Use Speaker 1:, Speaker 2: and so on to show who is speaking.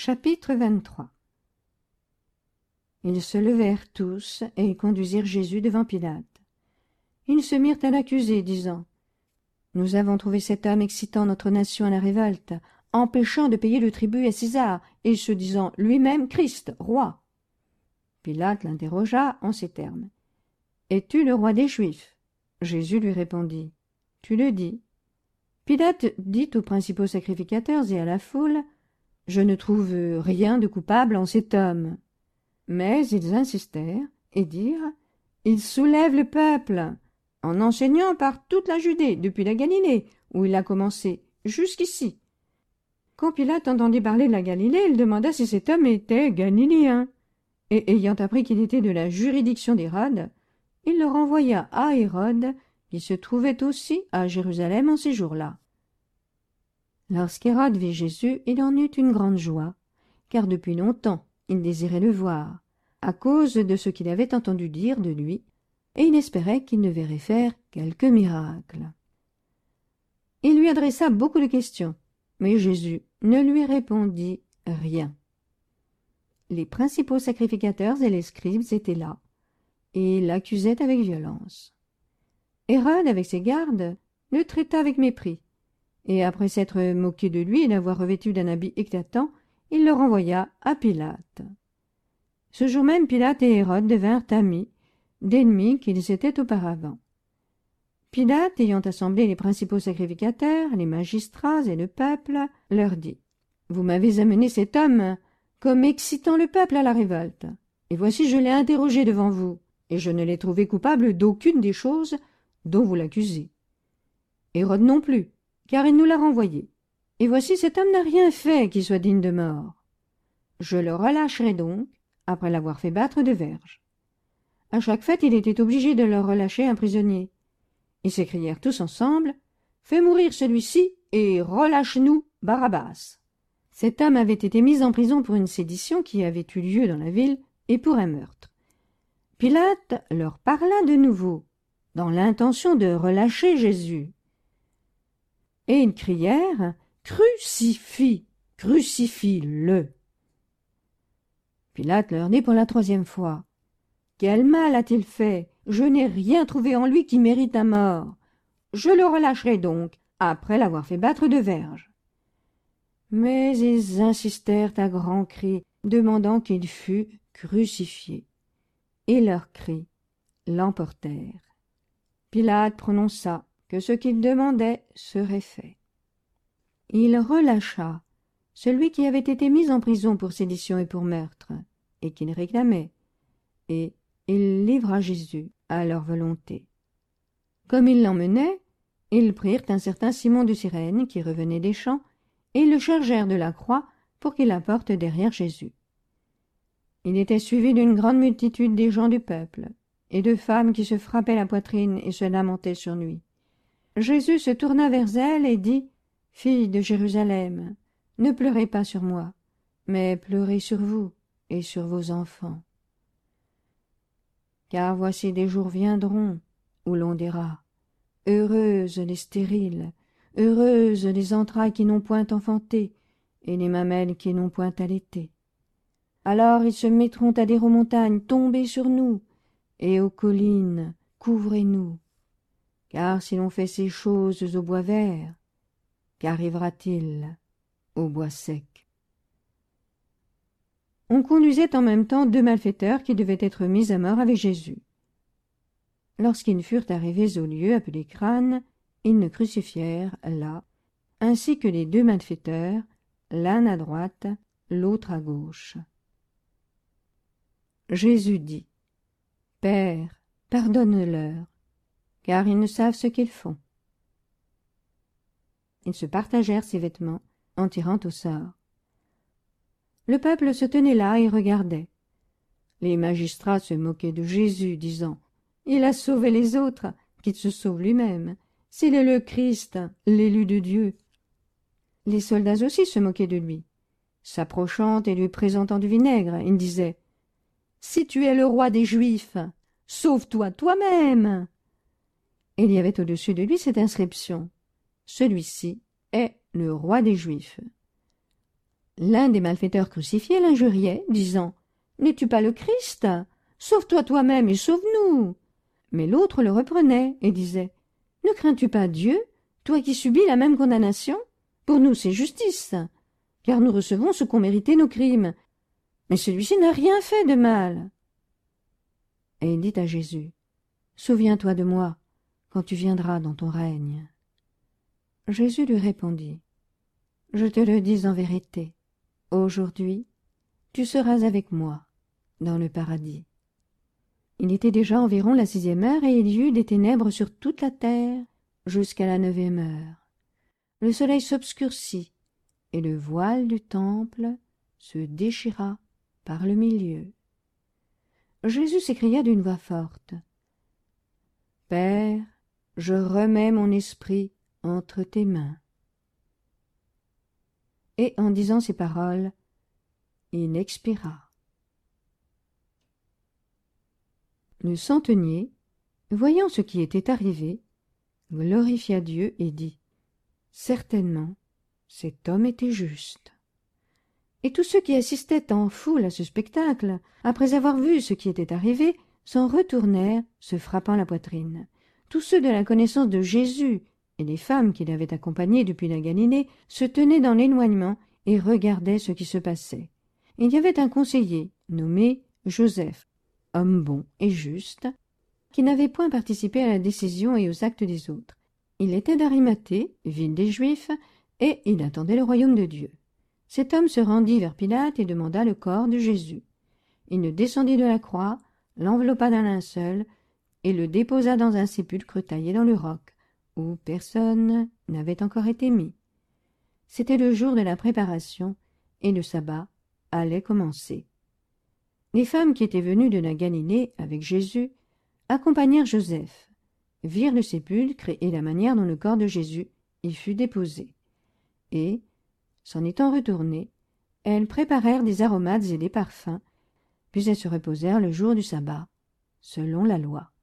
Speaker 1: Chapitre 23. Ils se levèrent tous et conduisirent Jésus devant Pilate. Ils se mirent à l'accuser, disant « Nous avons trouvé cet homme excitant notre nation à la révolte, empêchant de payer le tribut à César, et se disant lui-même Christ, roi. » Pilate l'interrogea en ces termes. « Es-tu le roi des Juifs ?» Jésus lui répondit « Tu le dis. » Pilate dit aux principaux sacrificateurs et à la foule « Je ne trouve rien de coupable en cet homme. » Mais ils insistèrent et dirent « Il soulève le peuple, en enseignant par toute la Judée, depuis la Galilée, où il a commencé, jusqu'ici. » Quand Pilate entendit parler de la Galilée, il demanda si cet homme était galiléen. Et ayant appris qu'il était de la juridiction d'Hérode, il le renvoya à Hérode, qui se trouvait aussi à Jérusalem en ces jours-là. Lorsqu'Hérode vit Jésus, il en eut une grande joie, car depuis longtemps il désirait le voir, à cause de ce qu'il avait entendu dire de lui, et il espérait qu'il ne verrait faire quelque miracle. Il lui adressa beaucoup de questions, mais Jésus ne lui répondit rien. Les principaux sacrificateurs et les scribes étaient là, et l'accusaient avec violence. Hérode, avec ses gardes, le traita avec mépris, et après s'être moqué de lui et l'avoir revêtu d'un habit éclatant, il le renvoya à Pilate. Ce jour même, Pilate et Hérode devinrent amis, d'ennemis qu'ils étaient auparavant. Pilate, ayant assemblé les principaux sacrificateurs, les magistrats et le peuple, leur dit « Vous m'avez amené cet homme comme excitant le peuple à la révolte, et voici je l'ai interrogé devant vous, et je ne l'ai trouvé coupable d'aucune des choses dont vous l'accusez. Hérode non plus, car il nous l'a renvoyé. Et voici cet homme n'a rien fait qui soit digne de mort. Je le relâcherai donc, après l'avoir fait battre de verges. » À chaque fête, il était obligé de leur relâcher un prisonnier. Ils s'écrièrent tous ensemble « Fais mourir celui-ci et relâche-nous Barabbas. » Cet homme avait été mis en prison pour une sédition qui avait eu lieu dans la ville et pour un meurtre. Pilate leur parla de nouveau, dans l'intention de relâcher Jésus. Et ils crièrent « Crucifie, crucifie-le » Pilate leur dit pour la troisième fois « Quel mal a-t-il fait? Je n'ai rien trouvé en lui qui mérite la mort. Je le relâcherai donc, après l'avoir fait battre de verges. » Mais ils insistèrent à grands cris, demandant qu'il fût crucifié. Et leurs cris l'emportèrent. Pilate prononça que ce qu'il demandait serait fait. Il relâcha celui qui avait été mis en prison pour sédition et pour meurtre, et qu'il réclamait, et il livra Jésus à leur volonté. Comme ils l'emmenaient, ils prirent un certain Simon de Cyrène qui revenait des champs, et le chargèrent de la croix pour qu'il la porte derrière Jésus. Il était suivi d'une grande multitude des gens du peuple, et de femmes qui se frappaient la poitrine et se lamentaient sur lui. Jésus se tourna vers elles et dit « Filles de Jérusalem, ne pleurez pas sur moi, mais pleurez sur vous et sur vos enfants. Car voici des jours viendront où l'on dira « Heureuses les stériles, heureuses les entrailles qui n'ont point enfanté, et les mamelles qui n'ont point allaité. Alors ils se mettront à dire aux montagnes, tombez sur nous, et aux collines, couvrez-nous. Car si l'on fait ces choses au bois vert, qu'arrivera-t-il au bois sec? » On conduisait en même temps 2 malfaiteurs qui devaient être mis à mort avec Jésus. Lorsqu'ils furent arrivés au lieu appelé Crâne, ils le crucifièrent là, ainsi que les 2 malfaiteurs, l'un à droite, l'autre à gauche. Jésus dit « Père, pardonne-leur, car ils ne savent ce qu'ils font. » Ils se partagèrent ses vêtements en tirant au sort. Le peuple se tenait là et regardait. Les magistrats se moquaient de Jésus, disant « Il a sauvé les autres, qu'il se sauve lui-même, s'il est le Christ, l'élu de Dieu. » Les soldats aussi se moquaient de lui. S'approchant et lui présentant du vinaigre, ils disaient « Si tu es le roi des Juifs, sauve-toi toi-même !» Et il y avait au-dessus de lui cette inscription « Celui-ci est le roi des Juifs. » L'un des malfaiteurs crucifiés l'injuriait, disant « N'es-tu pas le Christ? Sauve-toi toi-même et sauve-nous » Mais l'autre le reprenait et disait « Ne crains-tu pas Dieu, toi qui subis la même condamnation? Pour nous c'est justice, car nous recevons ce qu'ont mérité nos crimes. Mais celui-ci n'a rien fait de mal. » Et il dit à Jésus « Souviens-toi de moi quand tu viendras dans ton règne. » Jésus lui répondit « Je te le dis en vérité, aujourd'hui tu seras avec moi dans le paradis. » Il était déjà environ la 6e heure, et il y eut des ténèbres sur toute la terre jusqu'à la 9e heure. Le soleil s'obscurcit, et le voile du temple se déchira par le milieu. Jésus s'écria d'une voix forte « Père, je remets mon esprit entre tes mains. » Et en disant ces paroles, il expira. Le centenier, voyant ce qui était arrivé, glorifia Dieu et dit « Certainement, cet homme était juste. » Et tous ceux qui assistaient en foule à ce spectacle, après avoir vu ce qui était arrivé, s'en retournèrent, se frappant la poitrine. Tous ceux de la connaissance de Jésus et les femmes qui l'avaient accompagné depuis la Galilée se tenaient dans l'éloignement et regardaient ce qui se passait. Il y avait un conseiller, nommé Joseph, homme bon et juste, qui n'avait point participé à la décision et aux actes des autres. Il était d'Arimathée, ville des Juifs, et il attendait le royaume de Dieu. Cet homme se rendit vers Pilate et demanda le corps de Jésus. Il le descendit de la croix, l'enveloppa d'un linceul et le déposa dans un sépulcre taillé dans le roc, où personne n'avait encore été mis. C'était le jour de la préparation, et le sabbat allait commencer. Les femmes qui étaient venues de la Galilée avec Jésus accompagnèrent Joseph, virent le sépulcre et la manière dont le corps de Jésus y fut déposé. Et, s'en étant retournées, elles préparèrent des aromates et des parfums, puis elles se reposèrent le jour du sabbat, selon la loi.